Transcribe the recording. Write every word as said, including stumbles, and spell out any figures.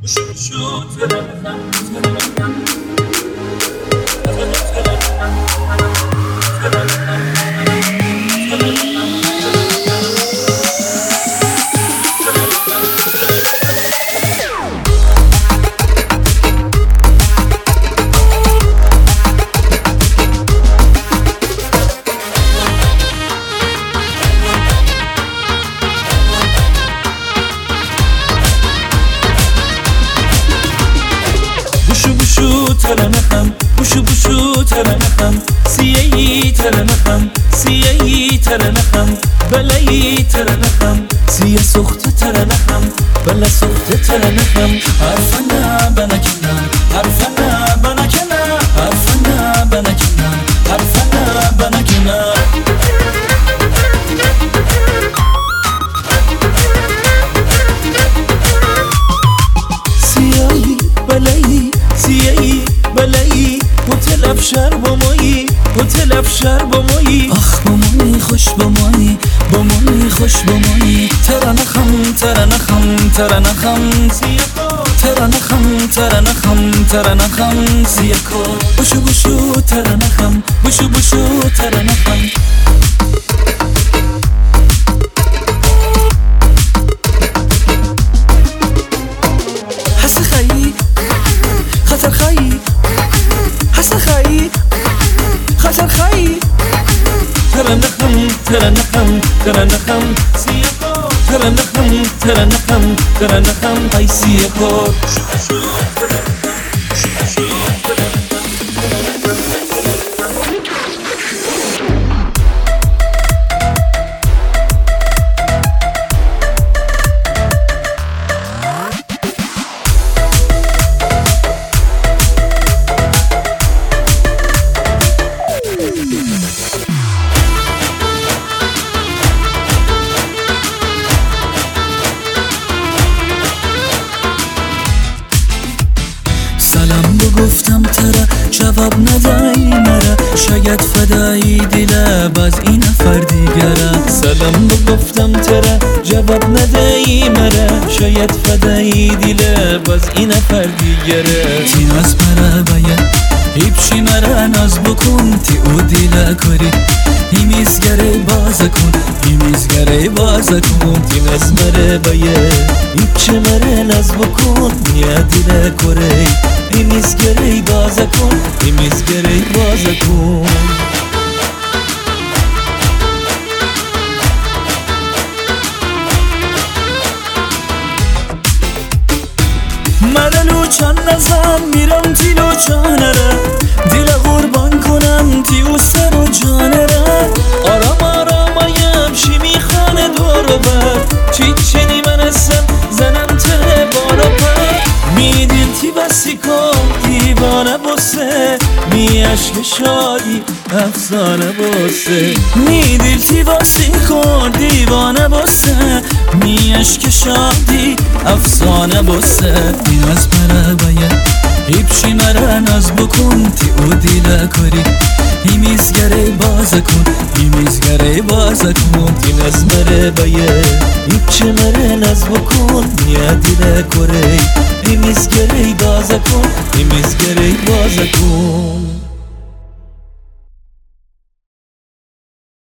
ترنخم بوشو بوشو ترنخم سیایی ترنخم سیایی ترنخم بلایی ترنخم سیه سخت ترنخم بلا سخت ترنخم حرفنا بنکنه حرفنا بنکنه حرفنا بنکنه حرفنا بنکنه سیایی بلایی سیایی بلایی هتل افشار با مایی هتل افشار با مایی آخ با مایی خوش با مایی با مایی خوش با مایی ترنخم ترنخم ترنخم سیاکو ترنخم ترنخم ترنخم سیاکو بوشو بوشو ترنخم بوشو بوشو ترنخم حس خیی خطر خیی حس خیی خطر خیی ترنخم ترنخم ترنخم سیاکو ترنخم ترنخم ترنخم ای سیاکو سلام بگفتم تره جواب ندایی مره شاید فدایی دله باز این نفر دیگره سلام بگفتم تره جواب ندایی مره شاید فدایی دله باز این نفر دیگره تی ناز مره باید هیپشی مره ناز بکن تی او دیله کاری ایمیزگره باز کن ایمیزگره باز کن تی ناز مره باید هیپشی مره ناز بکن نیا دیله کاری ایمیزگره باز کن ایمیزگره باز کن مرلو چند نزم میرم تیلو چانره دیل قربان کنم تیو سر و جانره آرام آرام آیم شی میخانه دورو بر چی چنی من هستم زنم ته بارا پر میدیل تی بسی کن دیوانه بسه می عشق شادی افسانه بسه میدیل تی بسی کن دیوانه بسه می عشق شادی افسانه بسه این از مره باید هیپشی مره ناز بکن تی او دیله کاری ایمیزگره باز کن ایمیزگره باز کن تی ناز مره باید هیپشی مره ناز بکن نیا دیله کاری ایمیزگره باز کن ایمیزگره باز کن